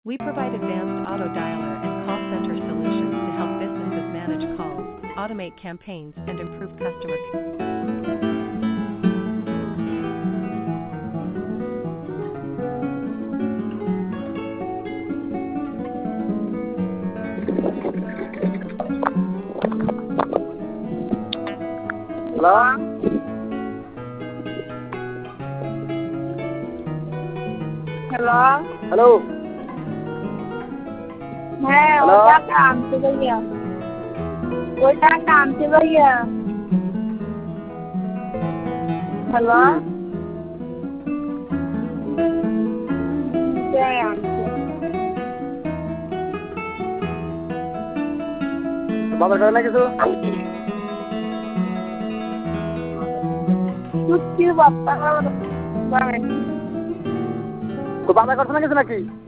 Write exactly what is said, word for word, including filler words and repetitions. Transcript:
We provide advanced auto dialer and call center solutions to help businesses manage calls, automate campaigns, and improve customer care. Hello? Hello hello मैं hello? ओटा काम से भैया ओटा काम से भैया हेलो क्या काम से बाबा करना किसो कुछ बापा तो बाबा करना किसो नाकी